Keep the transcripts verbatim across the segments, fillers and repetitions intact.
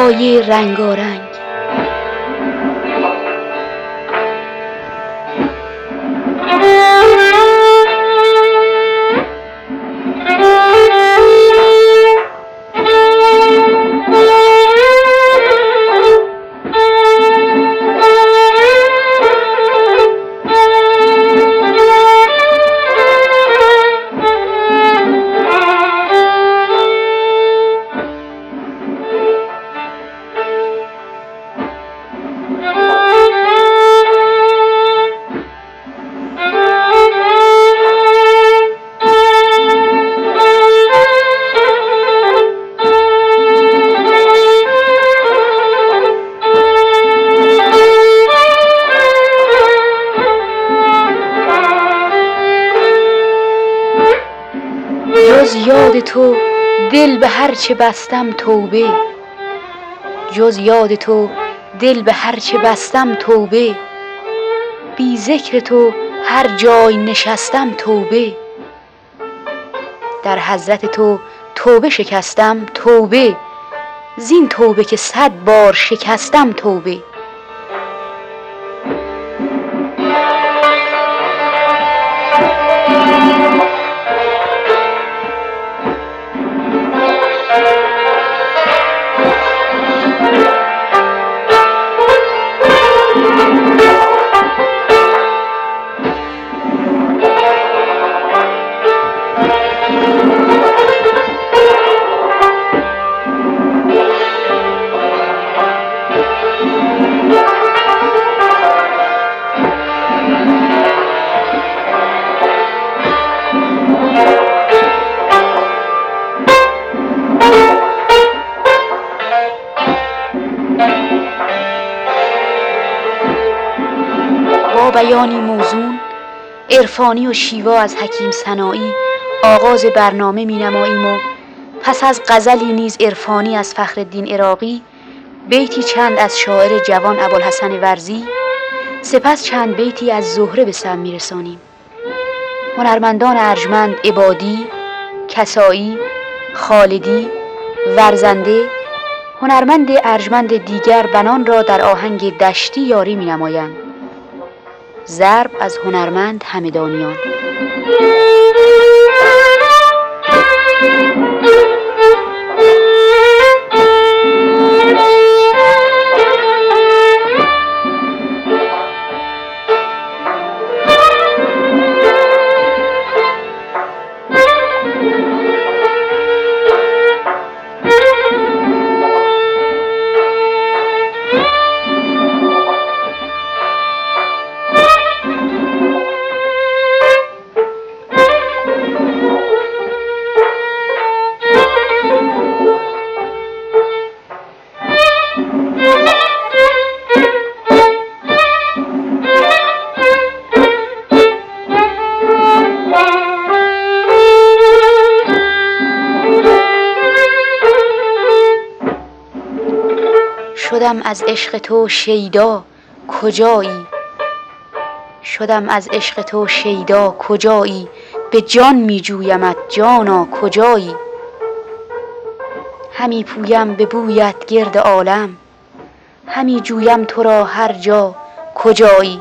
های رنگارنگ. جز یاد تو دل به هر چه بستم توبه، جز یاد تو دل به هر چه بستم توبه، بی ذکر تو هر جای نشستم توبه، در حضرت تو توبه شکستم توبه، زین توبه که صد بار شکستم توبه. با بیانی موزون، عرفانی و شیوا از حکیم سنایی آغاز برنامه می نماییم و پس از غزلی نیز عرفانی از فخرالدین عراقی، بیتی چند از شاعر جوان ابوالحسن ورزی، سپس چند بیتی از زهره به سم می رسانیم. هنرمندان ارجمند عبادی، کسایی، خالدی، ورزنده، هنرمند ارجمند دیگر بنان را در آهنگ دشتی یاری می نمایند. ضرب از هنرمند همدانیان. شدم از عشق تو شیدا کجایی، شدم از عشق تو شیدا کجایی، به جان می جویمت جانا کجایی، همی پویم به بویت گرد عالم، همی جویم تو را هر جا کجایی.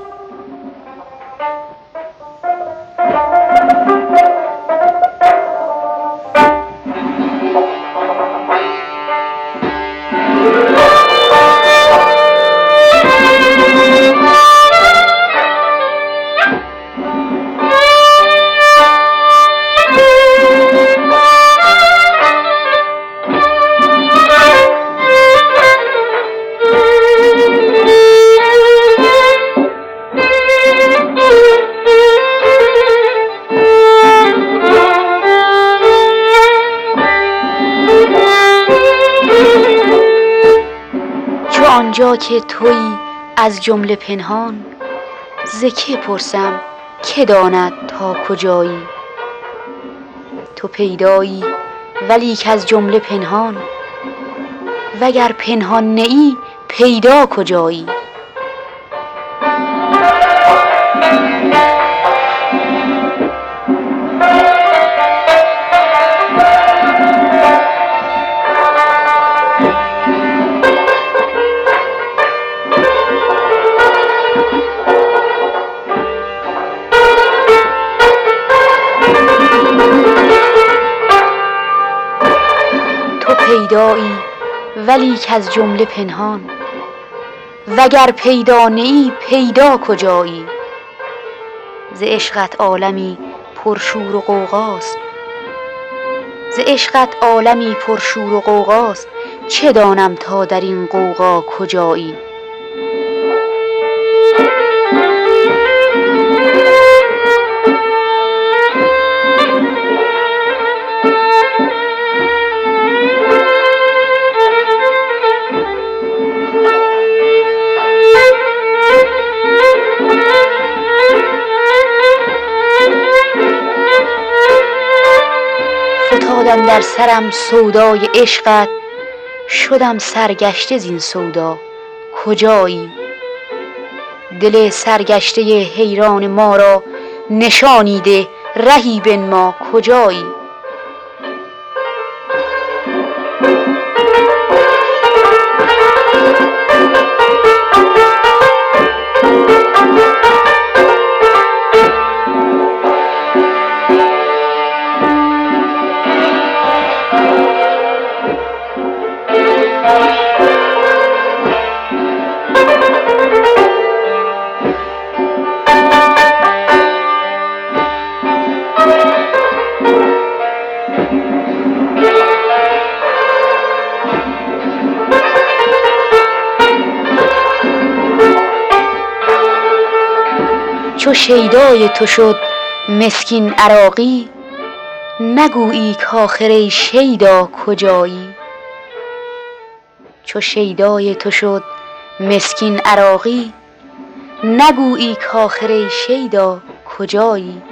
آنجا که تویی از جمله پنهان، ز که پرسم که داند تا کجایی، تو پیدایی ولیک از جمله پنهان، وگر پنهان نه ای پیدا کجایی. پیدایی ولیک از جمله پنهان، وگر پیدا نه ای پیدا کجایی؟ ز عشقت عالمی پرشور و غوغاست، ز عشقت عالمی پرشور و غوغاست، چه دانم تا در این غوغا کجایی؟ فتادم در سرم سودای عشقت، شدم سرگشته زین سودا کجایی؟ دل سرگشته حیران ما را نشانی ده، رهی بنما کجایی؟ چو شیدای تو شد مسکین عراقی، نگویی کآخر ای شیدا کجایی؟ چو شیدای تو شد مسکین عراقی، نگویی کآخر ای شیدا کجایی؟